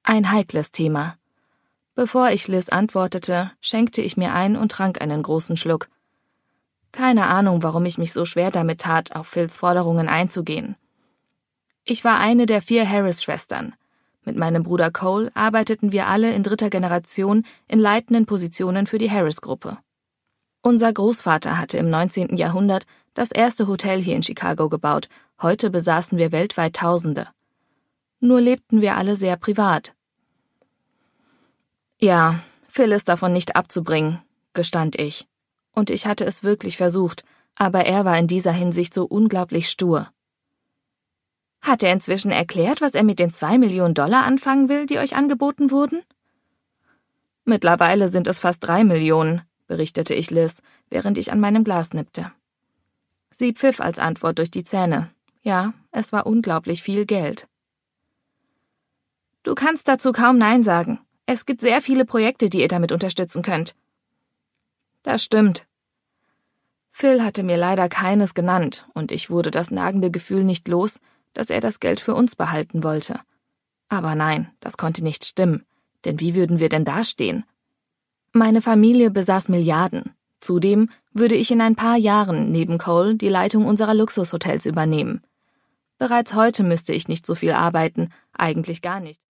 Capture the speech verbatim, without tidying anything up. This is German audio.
Ein heikles Thema. Bevor ich Liz antwortete, schenkte ich mir ein und trank einen großen Schluck. Keine Ahnung, warum ich mich so schwer damit tat, auf Phils Forderungen einzugehen. Ich war eine der vier Harris-Schwestern. Mit meinem Bruder Cole arbeiteten wir alle in dritter Generation in leitenden Positionen für die Harris-Gruppe. Unser Großvater hatte im neunzehnten Jahrhundert das erste Hotel hier in Chicago gebaut, heute besaßen wir weltweit Tausende. Nur lebten wir alle sehr privat. Ja, Phil ist davon nicht abzubringen, gestand ich. Und ich hatte es wirklich versucht, aber er war in dieser Hinsicht so unglaublich stur. Hat er inzwischen erklärt, was er mit den zwei Millionen Dollar anfangen will, die euch angeboten wurden? Mittlerweile sind es fast drei Millionen, berichtete ich Liz, während ich an meinem Glas nippte. Sie pfiff als Antwort durch die Zähne. Ja, es war unglaublich viel Geld. Du kannst dazu kaum Nein sagen. Es gibt sehr viele Projekte, die ihr damit unterstützen könnt. Das stimmt. Phil hatte mir leider keines genannt, und ich wurde das nagende Gefühl nicht los, dass er das Geld für uns behalten wollte. Aber nein, das konnte nicht stimmen, denn wie würden wir denn dastehen? Meine Familie besaß Milliarden. Zudem würde ich in ein paar Jahren neben Cole die Leitung unserer Luxushotels übernehmen. Bereits heute müsste ich nicht so viel arbeiten, eigentlich gar nicht.